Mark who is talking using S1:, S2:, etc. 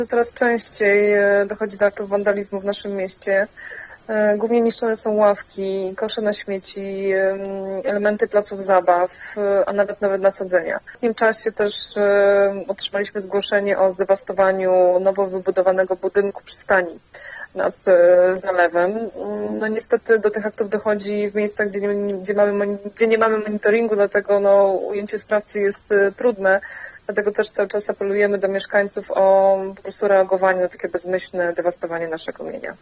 S1: Coraz częściej dochodzi do aktów wandalizmu w naszym mieście. Głównie niszczone są ławki, kosze na śmieci, elementy placów zabaw, a nawet nasadzenia. W tym czasie też otrzymaliśmy zgłoszenie o zdewastowaniu nowo wybudowanego budynku przystani nad zalewem. No niestety do tych aktów dochodzi w miejscach, gdzie nie mamy monitoringu, dlatego ujęcie sprawcy jest trudne. Dlatego też cały czas apelujemy do mieszkańców o po prostu reagowanie na takie bezmyślne dewastowanie naszego mienia.